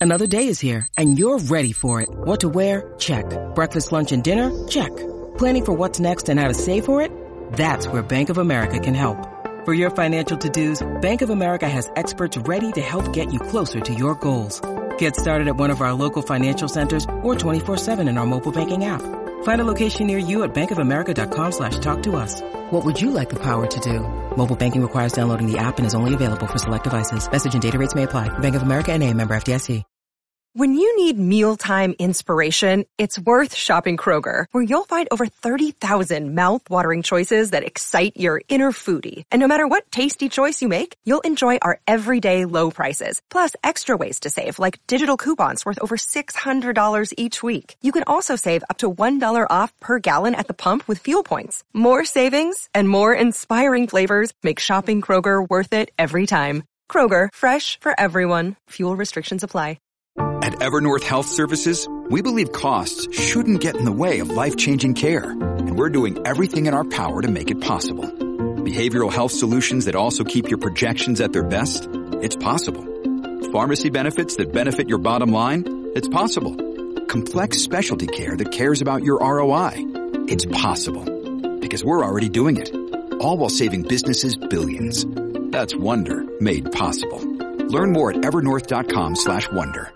Another day is here, and you're ready for it. What to wear? Check. Breakfast, lunch, and dinner? Check. Planning for what's next and how to save for it? That's where Bank of America can help. For your financial to-dos, Bank of America has experts ready to help get you closer to your goals. Get started at one of our local financial centers or 24/7 in our mobile banking app. Find a location near you at bankofamerica.com/talktous. What would you like the power to do? Mobile banking requires downloading the app and is only available for select devices. Message and data rates may apply. Bank of America N.A., member FDIC. When you need mealtime inspiration, it's worth shopping Kroger, where you'll find over 30,000 mouth-watering choices that excite your inner foodie. And no matter what tasty choice you make, you'll enjoy our everyday low prices, plus extra ways to save, like digital coupons worth over $600 each week. You can also save up to $1 off per gallon at the pump with fuel points. More savings and more inspiring flavors make shopping Kroger worth it every time. Kroger, fresh for everyone. Fuel restrictions apply. At Evernorth Health Services, we believe costs shouldn't get in the way of life-changing care, and we're doing everything in our power to make it possible. Behavioral health solutions that also keep your projections at their best? It's possible. Pharmacy benefits that benefit your bottom line? It's possible. Complex specialty care that cares about your ROI? It's possible. Because we're already doing it. All while saving businesses billions. That's Wonder made possible. Learn more at evernorth.com/wonder.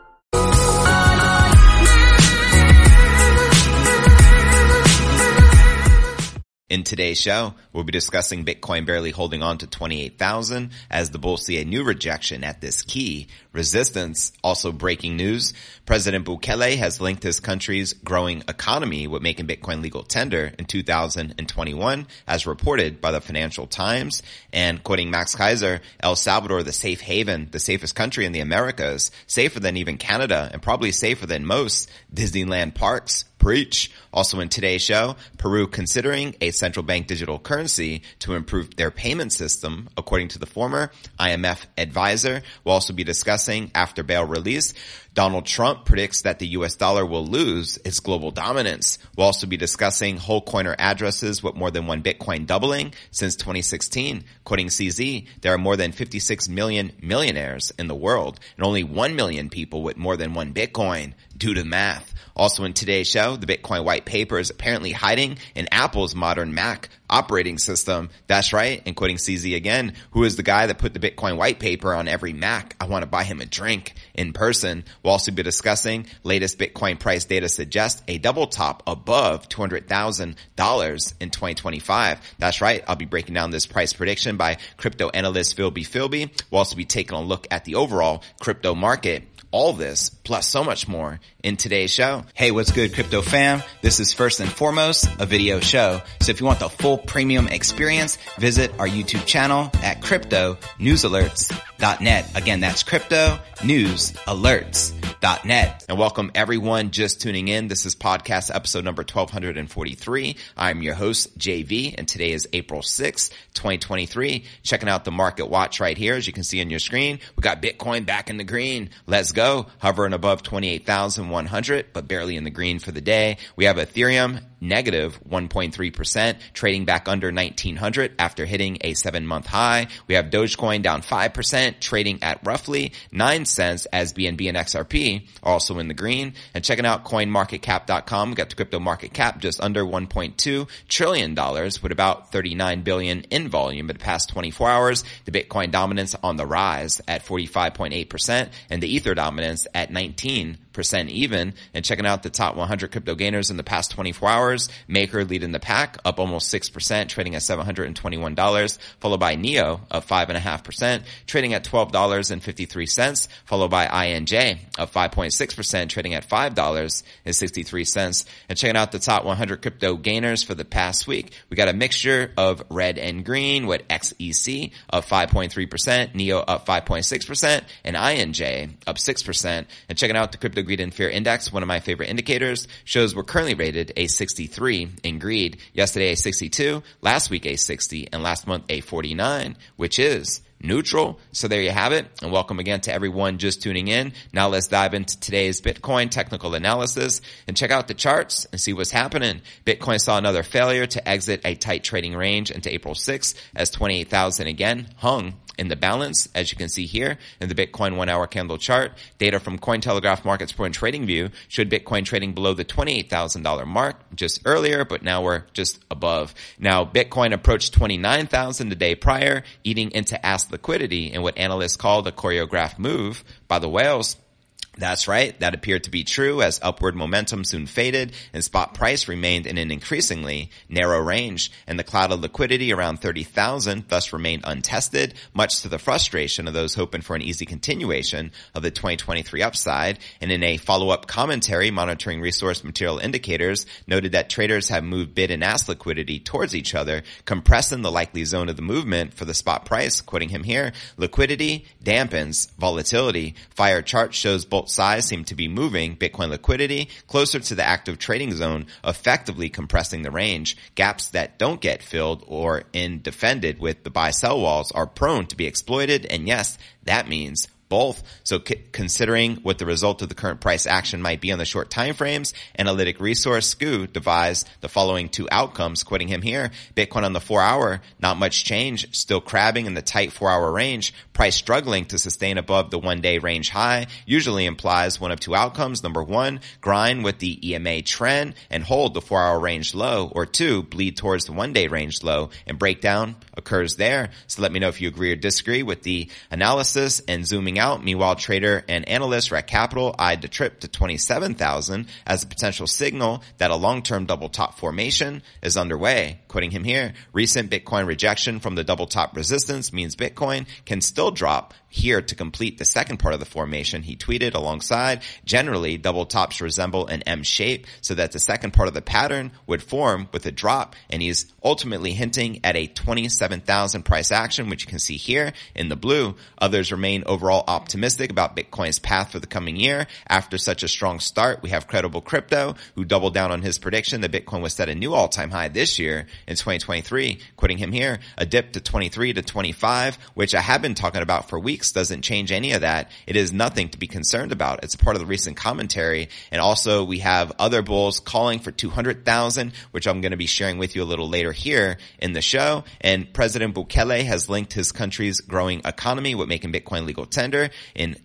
In today's show, we'll be discussing Bitcoin barely holding on to 28,000 as the bulls see a new rejection at this key resistance. Also breaking news, President Bukele has linked his country's growing economy with making Bitcoin legal tender in 2021, as reported by the Financial Times. And quoting Max Kaiser, El Salvador, the safe haven, the safest country in the Americas, safer than even Canada, and probably safer than most Disneyland parks. Preach. Also in today's show, Peru considering a central bank digital currency to improve their payment system, according to the former IMF advisor. We'll also be discussing after bail release, Donald Trump predicts that the U.S. dollar will lose its global dominance. We'll also be discussing whole coiner addresses with more than one Bitcoin doubling since 2016. Quoting CZ, there are more than 56 million millionaires in the world and only 1 million people with more than one Bitcoin. Do the math. Also in today's show, the Bitcoin white paper is apparently hiding in Apple's modern Mac operating system. That's right. And quoting CZ again, who is the guy that put the Bitcoin white paper on every Mac? I want to buy him a drink in person. We'll also be discussing latest Bitcoin price data suggests a double top above $200,000 in 2025. That's right. I'll be breaking down this price prediction by crypto analyst Philby. We'll also be taking a look at the overall crypto market. All this, plus so much more in today's show. Hey, what's good, crypto fam? This is first and foremost a video show. So if you want the full premium experience, visit our YouTube channel at cryptonewsalerts.net. Again, that's cryptonewsalerts.net. And welcome everyone just tuning in. This is podcast episode number 1243. I'm your host, JV, and today is April 6th, 2023. Checking out the market watch right here. As you can see on your screen, we got Bitcoin back in the green. Let's go. Hovering above 28,100, but barely in the green for the day. We have Ethereum negative 1.3%, trading back under 1,900 after hitting a 7-month high. We have Dogecoin down 5%, trading at roughly 9 cents as BNB and XRP are also in the green. And checking out coinmarketcap.com, we got the crypto market cap just under $1.2 trillion with about 39 billion in volume. In the past 24 hours, the Bitcoin dominance on the rise at 45.8% and the Ether dominance at 19% even. And checking out the top 100 crypto gainers in the past 24 hours, Maker leading the pack, up almost 6%, trading at $721, followed by Neo, up 5.5%, trading at $12.53, followed by INJ, up 5.6%, trading at $5.63. And checking out the top 100 crypto gainers for the past week, we got a mixture of red and green with XEC up 5.3%, Neo up 5.6%, and INJ up 6%. And checking out the Crypto Greed and Fear Index, one of my favorite indicators, shows we're currently rated a 63 in greed. Yesterday a 62, last week a 60, and last month a 49, which is neutral. So there you have it. And welcome again to everyone just tuning in. Now let's dive into today's Bitcoin technical analysis and check out the charts and see what's happening. Bitcoin saw another failure to exit a tight trading range into April 6th as 28,000 again hung in the balance, as you can see here in the Bitcoin 1 hour candle chart. Data from Cointelegraph Market Support and Trading View showed Bitcoin trading below the $28,000 mark just earlier, but now we're just above. Now, Bitcoin approached 29,000 the day prior, eating into ass liquidity in what analysts call the choreographed move by the whales. That's right. That appeared to be true as upward momentum soon faded and spot price remained in an increasingly narrow range, and the cloud of liquidity around 30,000 thus remained untested, much to the frustration of those hoping for an easy continuation of the 2023 upside. And in a follow-up commentary, Monitoring Resource Material Indicators noted that traders have moved bid and ask liquidity towards each other, compressing the likely zone of the movement for the spot price. Quoting him here, liquidity dampens volatility. Fire chart shows both sides seem to be moving Bitcoin liquidity closer to the active trading zone, effectively compressing the range. Gaps that don't get filled or defended with the buy-sell walls are prone to be exploited, and yes, that means both. So considering what the result of the current price action might be on the short time frames, Analytic Resource SKU devised the following two outcomes. Quoting him here, Bitcoin on the 4 hour, not much change, still crabbing in the tight 4 hour range. Price struggling to sustain above the 1 day range high usually implies one of two outcomes. Number one, grind with the EMA trend and hold the 4 hour range low, or two, bleed towards the 1 day range low, and breakdown occurs there. So let me know if you agree or disagree with the analysis. And zooming out, meanwhile, trader and analyst Rec Capital eyed the trip to 27,000 as a potential signal that a long-term double top formation is underway. Quoting him here, recent Bitcoin rejection from the double top resistance means Bitcoin can still drop here to complete the second part of the formation. He tweeted alongside, generally double tops resemble an M shape, so that the second part of the pattern would form with a drop, and he's ultimately hinting at a 27,000 price action, which you can see here in the blue. Others remain overall optimistic about Bitcoin's path for the coming year. After such a strong start, we have Credible Crypto, who doubled down on his prediction that Bitcoin would set a new all-time high this year in 2023. Quoting him here, a dip to 23 to 25, which I have been talking about for weeks, doesn't change any of that. It is nothing to be concerned about. It's part of the recent commentary. And also we have other bulls calling for 200,000, which I'm going to be sharing with you a little later here in the show. And President Bukele has linked his country's growing economy with making Bitcoin legal tender in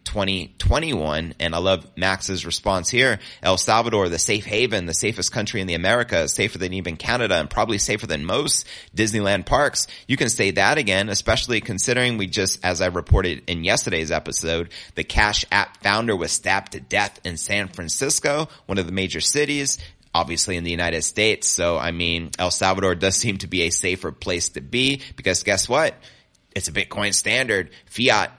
2021. And I love Max's response here. El Salvador, the safe haven, the safest country in the Americas, safer than even Canada, and probably safer than most Disneyland parks. You can say that again, especially considering we just, as I reported in yesterday's episode, the Cash App founder was stabbed to death in San Francisco, one of the major cities, obviously in the United States. So, I mean, El Salvador does seem to be a safer place to be, because guess what? It's a Bitcoin standard. Fiat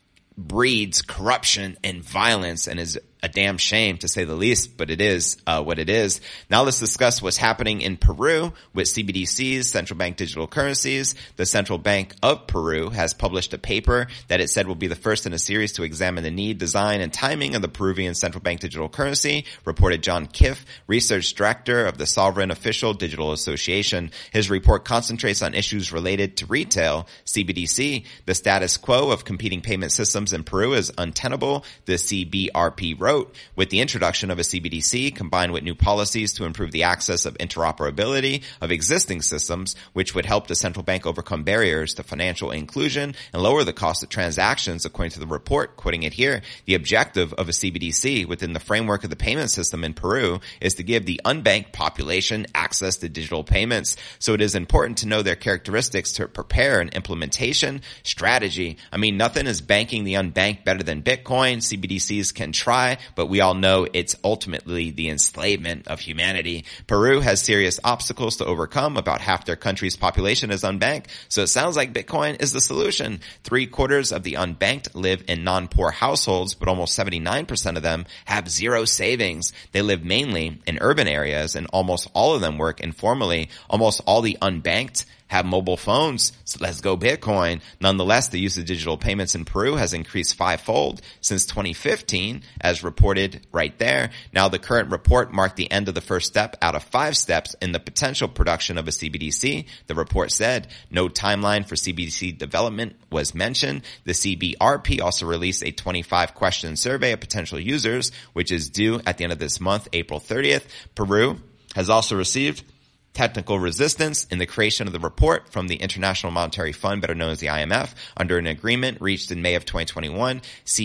breeds corruption and violence and is a damn shame, to say the least, but it is what it is. Now let's discuss what's happening in Peru with CBDCs, central bank digital currencies. The Central Bank of Peru has published a paper that it said will be the first in a series to examine the need, design, and timing of the Peruvian central bank digital currency, reported John Kiff, research director of the Sovereign Official Digital Association. His report concentrates on issues related to retail CBDC. The status quo of competing payment systems in Peru is untenable, the CBRP wrote. With the introduction of a CBDC combined with new policies to improve the access of interoperability of existing systems, which would help the central bank overcome barriers to financial inclusion and lower the cost of transactions, according to the report. Quoting it here, the objective of a CBDC within the framework of the payment system in Peru is to give the unbanked population access to digital payments. So it is important to know their characteristics to prepare an implementation strategy. I mean, nothing is banking the unbanked better than Bitcoin. CBDCs can try, but we all know it's ultimately the enslavement of humanity. Peru has serious obstacles to overcome. About half their country's population is unbanked, so it sounds like Bitcoin is the solution. 3/4 of the unbanked live in non-poor households, but almost 79% of them have zero savings. They live mainly in urban areas, and almost all of them work informally. Almost all the unbanked have mobile phones, so let's go Bitcoin. Nonetheless, the use of digital payments in Peru has increased 5-fold since 2015, as reported right there. Now, the current report marked the end of the first step out of 5 steps in the potential production of a CBDC. The report said no timeline for CBDC development was mentioned. The CBRP also released a 25-question survey of potential users, which is due at the end of this month, April 30th. Peru has also received technical resistance in the creation of the report from the International Monetary Fund, better known as the IMF, under an agreement reached in May of 2021.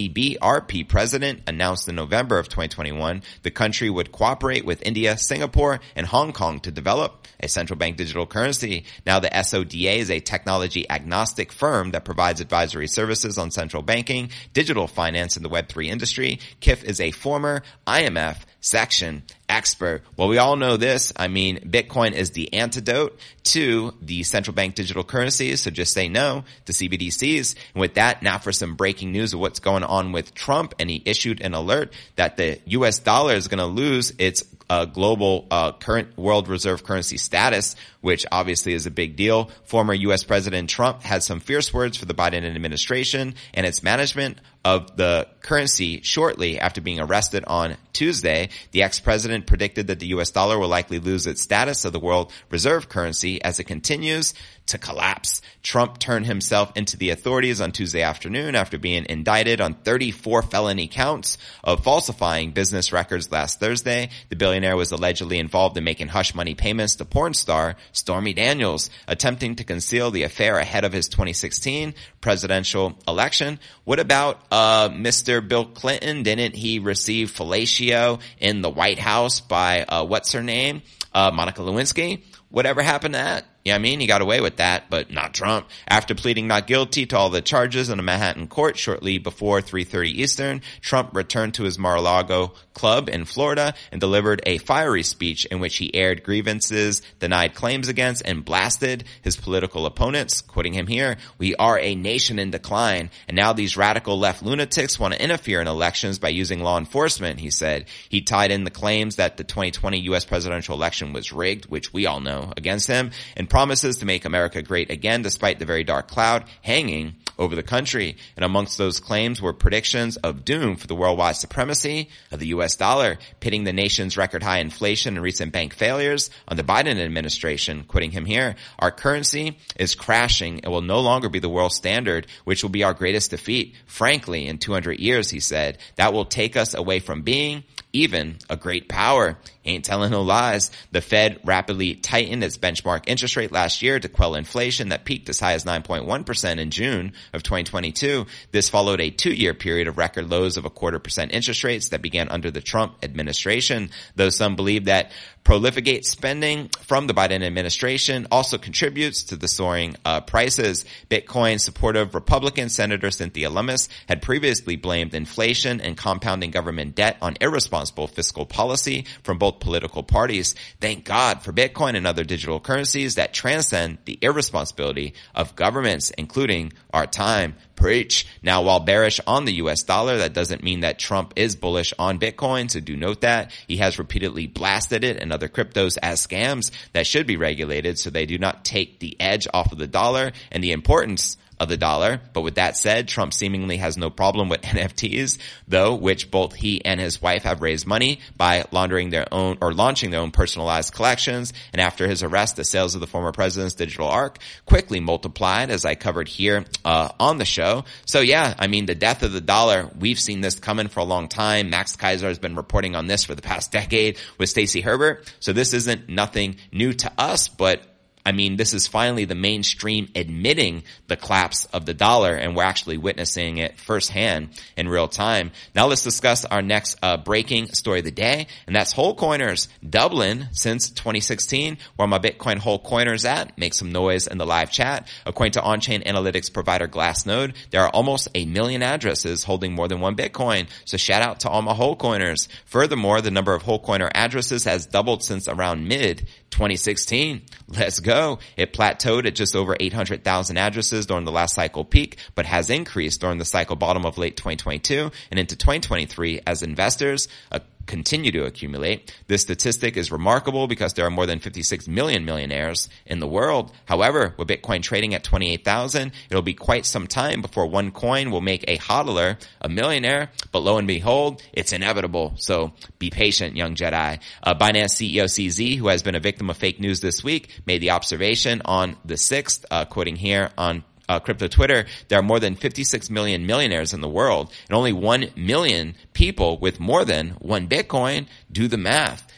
CBRP president announced in November of 2021 the country would cooperate with India, Singapore, and Hong Kong to develop a central bank digital currency. Now the SODA is a technology agnostic firm that provides advisory services on central banking, digital finance, and the Web3 industry. KIF is a former IMF section expert. Well, we all know this. I mean, Bitcoin is the antidote to the central bank digital currencies. So just say no to CBDCs. And with that, now for some breaking news of what's going on with Trump. And he issued an alert that the US dollar is going to lose its global current world reserve currency status, which obviously is a big deal. Former U.S. President Trump had some fierce words for the Biden administration and its management of the currency shortly after being arrested on Tuesday. The ex-president predicted that the U.S. dollar will likely lose its status of the world reserve currency as it continues to collapse. Trump turned himself into the authorities on Tuesday afternoon after being indicted on 34 felony counts of falsifying business records last Thursday. The billionaire was allegedly involved in making hush money payments to porn star Stormy Daniels, attempting to conceal the affair ahead of his 2016 presidential election. What about Mr. Bill Clinton? Didn't he receive fellatio in the White House by what's her name? Monica Lewinsky? Whatever happened to that? Yeah, I mean, he got away with that, but not Trump. After pleading not guilty to all the charges in a Manhattan court shortly before 3:30 Eastern, Trump returned to his Mar-a-Lago club in Florida and delivered a fiery speech in which he aired grievances, denied claims against, and blasted his political opponents. Quoting him here, "We are a nation in decline, and now these radical left lunatics want to interfere in elections by using law enforcement," he said. He tied in the claims that the 2020 U.S. presidential election was rigged, which we all know, against him, and promises to make America great again despite the very dark cloud hanging over the country. And amongst those claims were predictions of doom for the worldwide supremacy of the U.S. dollar, pitting the nation's record high inflation and recent bank failures on the Biden administration. Quoting him here, "Our currency is crashing and will no longer be the world standard, which will be our greatest defeat. Frankly, in 200 years," he said, "that will take us away from being even a great power." Ain't telling no lies. The Fed rapidly tightened its benchmark interest rate last year to quell inflation that peaked as high as 9.1% in June of 2022. This followed a 2-year period of record lows of 0.25% interest rates that began under the Trump administration. Though some believe that prolificate spending from the Biden administration also contributes to the soaring prices. Bitcoin supportive Republican Senator Cynthia Lummis had previously blamed inflation and compounding government debt on irresponsible fiscal policy from both political parties. Thank God for Bitcoin and other digital currencies that transcend the irresponsibility of governments, including our time. Preach. Now, while bearish on the U.S. dollar, that doesn't mean that Trump is bullish on Bitcoin, so do note that. He has repeatedly blasted it and other cryptos as scams that should be regulated so they do not take the edge off of the dollar and the importance of the dollar. But with that said, Trump seemingly has no problem with NFTs, though, which both he and his wife have raised money by launching their own personalized collections. And after his arrest, the sales of the former president's digital arc quickly multiplied, as I covered here on the show. So yeah, I mean, the death of the dollar, we've seen this coming for a long time. Max Kaiser has been reporting on this for the past decade with Stacey Herbert. So this isn't nothing new to us, but I mean, this is finally the mainstream admitting the collapse of the dollar, and we're actually witnessing it firsthand in real time. Now let's discuss our next breaking story of the day, and that's whole coiners doubling since 2016. Where my Bitcoin whole coiners at? Make some noise in the live chat. According to on-chain analytics provider Glassnode, there are almost 1 million addresses holding more than one Bitcoin. So shout out to all my whole coiners. Furthermore, the number of whole coiner addresses has doubled since around mid-2016. Let's go. It plateaued at just over 800,000 addresses during the last cycle peak, but has increased during the cycle bottom of late 2022 and into 2023 as investors continue to accumulate. This statistic is remarkable because there are more than 56 million millionaires in the world. However, with Bitcoin trading at 28,000, it'll be quite some time before one coin will make a hodler a millionaire. But lo and behold, it's inevitable. So be patient, young Jedi. Binance CEO CZ, who has been a victim of fake news this week, made the observation on the 6th, quoting here on crypto Twitter, there are more than 56 million millionaires in the world and only 1 million people with more than one Bitcoin. Do the math.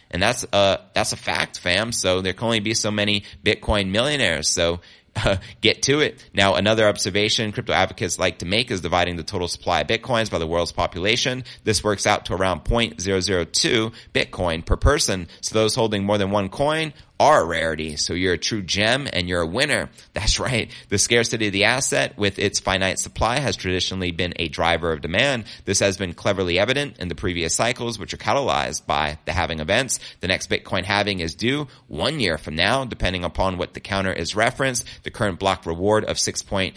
And that's a fact, fam. So there can only be so many Bitcoin millionaires. So get to it. Now, another observation crypto advocates like to make is dividing the total supply of Bitcoins by the world's population. This works out to around 0.002 Bitcoin per person. So those holding more than one coin are a rarity. So you're a true gem and you're a winner. That's right. The scarcity of the asset with its finite supply has traditionally been a driver of demand. This has been cleverly evident in the previous cycles, which are catalyzed by the halving events. The next Bitcoin halving is due 1 year from now, depending upon what the counter is referenced. The current block reward of 6.25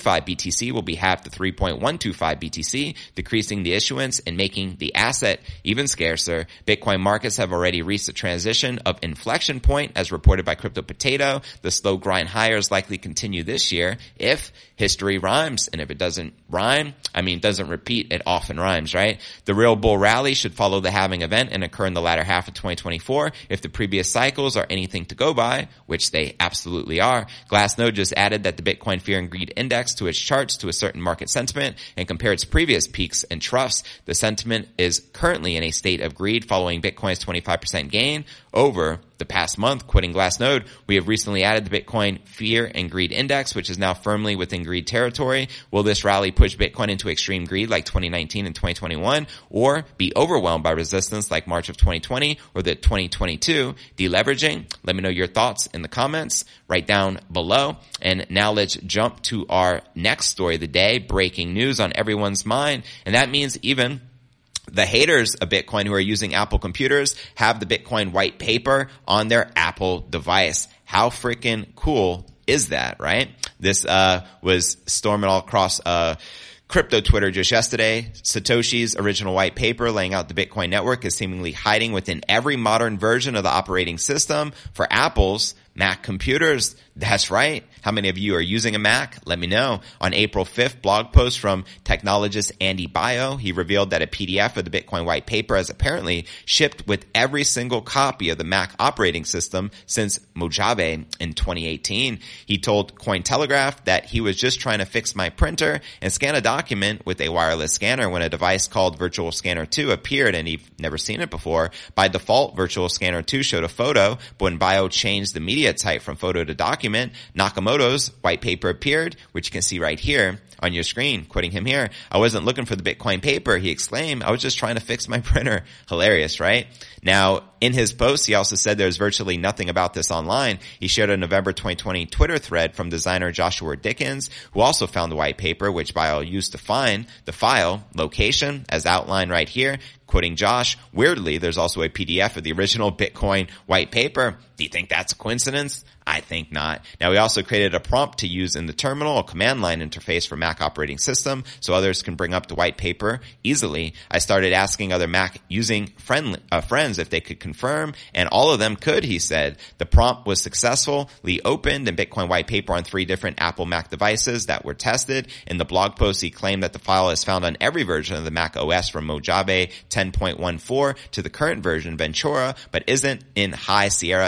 BTC will be halved to 3.125 BTC, decreasing the issuance and making the asset even scarcer. Bitcoin markets have already reached a transition of inflection point, as reported by Crypto Potato. The slow grind higher is likely continue this year if history rhymes. And if it doesn't rhyme, doesn't repeat, it often rhymes, right? The real bull rally should follow the halving event and occur in the latter half of 2024 if the previous cycles are anything to go by, which they absolutely are. Glassnode just added that the Bitcoin Fear and Greed Index to its charts to a certain market sentiment and compare its previous peaks and troughs. The sentiment is currently in a state of greed following Bitcoin's 25% gain over the past month. Quoting Glassnode, we have recently added the Bitcoin Fear and Greed Index, which is now firmly within greed territory. Will this rally push Bitcoin into extreme greed like 2019 and 2021, or be overwhelmed by resistance like March of 2020 or the 2022 deleveraging? Let me know your thoughts in the comments right down below. And now let's jump to our next story of the day, breaking news on everyone's mind. And that means even the haters of Bitcoin who are using Apple computers have the Bitcoin white paper on their Apple device. How freaking cool is that, right? This was storming all across crypto Twitter just yesterday. Satoshi's original white paper laying out the Bitcoin network is seemingly hiding within every modern version of the operating system for Apple's Mac computers. That's right. How many of you are using a Mac? Let me know. On April 5th, blog post from technologist Andy Bio, he revealed that a PDF of the Bitcoin white paper has apparently shipped with every single copy of the Mac operating system since Mojave in 2018. He told Cointelegraph that he was just trying to fix my printer and scan a document with a wireless scanner when a device called Virtual Scanner 2 appeared, and he'd never seen it before. By default, Virtual Scanner 2 showed a photo, but when Bio changed the media type from photo to document, Nakamoto's white paper appeared, which you can see right here on your screen. Quoting him here, "I wasn't looking for the Bitcoin paper," he exclaimed. "I was just trying to fix my printer." Hilarious, right? Now, in his post, he also said there's virtually nothing about this online. He shared a November 2020 Twitter thread from designer Joshua Dickens, who also found the white paper, which Bio used to find the file location as outlined right here. Quoting Josh, "Weirdly, there's also a PDF of the original Bitcoin white paper. Do you think that's a coincidence? I think not." Now, we also created a prompt to use in the terminal, a command line interface for Mac operating system, so others can bring up the white paper easily. I started asking other Mac using friends if they could confirm, and all of them could, he said. The prompt was successfully opened in Bitcoin white paper on 3 different Apple Mac devices that were tested. In the blog post, he claimed that the file is found on every version of the Mac OS from Mojave 10.14 to the current version Ventura, but isn't in High Sierra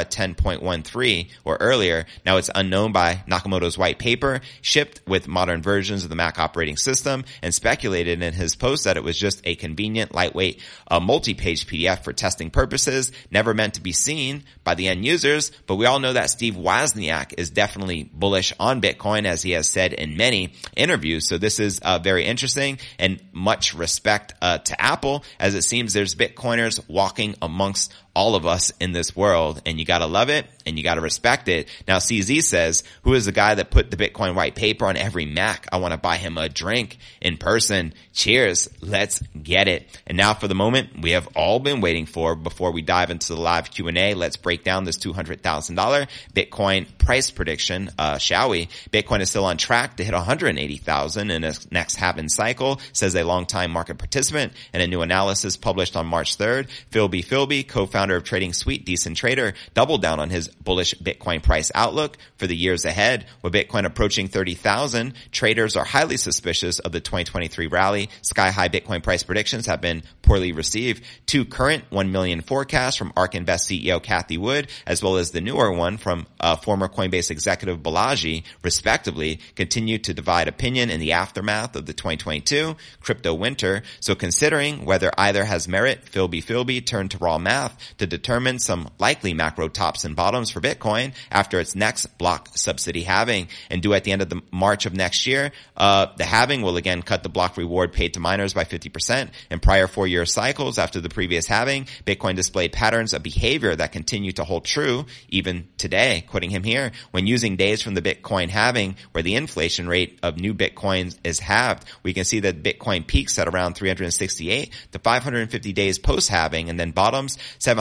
10.13 or earlier. Now, it's unknown by Nakamoto's white paper, shipped with modern versions of the Mac operating system, and speculated in his post that it was just a convenient, lightweight, multi-page PDF for testing purposes, never meant to be seen by the end users. But we all know that Steve Wozniak is definitely bullish on Bitcoin, as he has said in many interviews. So this is very interesting, and much respect to Apple, as it seems there's Bitcoiners walking amongst all of us in this world, and you gotta love it and you gotta respect it. Now, CZ says, "Who is the guy that put the Bitcoin white paper on every Mac? I want to buy him a drink in person. Cheers. Let's get it." And now for the moment we have all been waiting for. Before we dive into the live Q&A, let's break down this $200,000 Bitcoin price prediction, shall we? Bitcoin is still on track to hit 180,000 in its next halving cycle, says a longtime market participant in a new analysis published on March 3rd. Philby, co-founder of Trading Suite, Decent Trader, doubled down on his bullish Bitcoin price outlook for the years ahead. With Bitcoin approaching 30,000, traders are highly suspicious of the 2023 rally. Sky-high Bitcoin price predictions have been poorly received. 2 current 1 million forecasts from ARK Invest CEO Cathie Wood, as well as the newer one from former Coinbase executive Balaji, respectively, continue to divide opinion in the aftermath of the 2022 crypto winter. So considering whether either has merit, Philby turned to raw math. to determine some likely macro tops and bottoms for Bitcoin after its next block subsidy halving. And due at the end of the March of next year, the halving will again cut the block reward paid to miners by 50%. In prior 4-year cycles after the previous halving, Bitcoin displayed patterns of behavior that continue to hold true even today. Quoting him here, when using days from the Bitcoin halving where the inflation rate of new Bitcoins is halved, we can see that Bitcoin peaks at around 368 to 550 days post-halving and then bottoms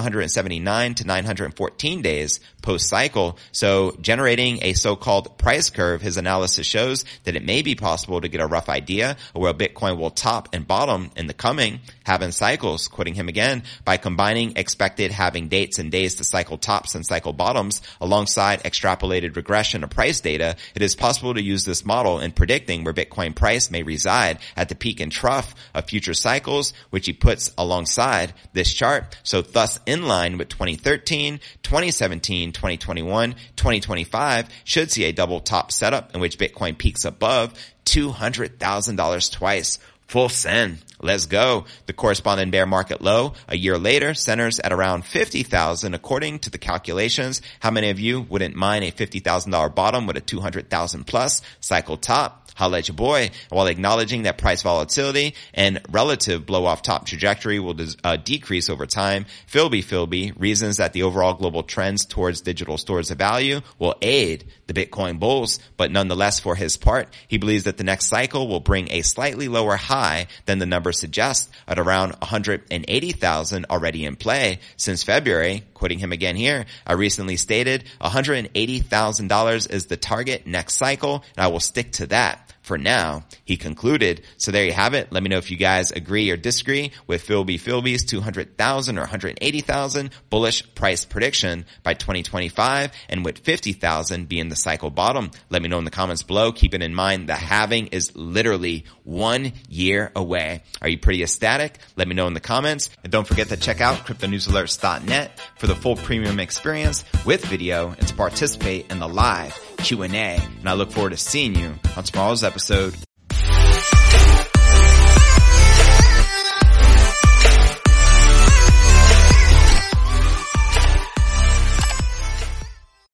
779 to 914 days post-cycle. So generating a so-called price curve, his analysis shows that it may be possible to get a rough idea of where Bitcoin will top and bottom in the coming halving cycles. Quoting him again, by combining expected halving dates and days to cycle tops and cycle bottoms alongside extrapolated regression of price data, it is possible to use this model in predicting where Bitcoin price may reside at the peak and trough of future cycles, which he puts alongside this chart. So thus in line with 2013, 2017, 2021, 2025 should see a double top setup in which Bitcoin peaks above $200,000 twice. Full send. Let's go. The corresponding bear market low a year later centers at around 50,000 according to the calculations. How many of you wouldn't mind a $50,000 bottom with a 200,000 plus cycle top? Holla at your boy. While acknowledging that price volatility and relative blow-off top trajectory will decrease over time, Philby reasons that the overall global trends towards digital stores of value will aid the Bitcoin bulls. But nonetheless, for his part, he believes that the next cycle will bring a slightly lower high than the number suggests at around 180,000 already in play since February. Quoting him again here, I recently stated $180,000 is the target next cycle, and I will stick to that for now, he concluded. So there you have it. Let me know if you guys agree or disagree with Philby's 200,000 or 180,000 bullish price prediction by 2025, and with 50,000 being the cycle bottom. Let me know in the comments below. Keeping in mind the halving is literally 1 year away. Are you pretty ecstatic? Let me know in the comments. And don't forget to check out cryptonewsalerts.net for the full premium experience with video and to participate in the live Q&A. And I look forward to seeing you on tomorrow's episode.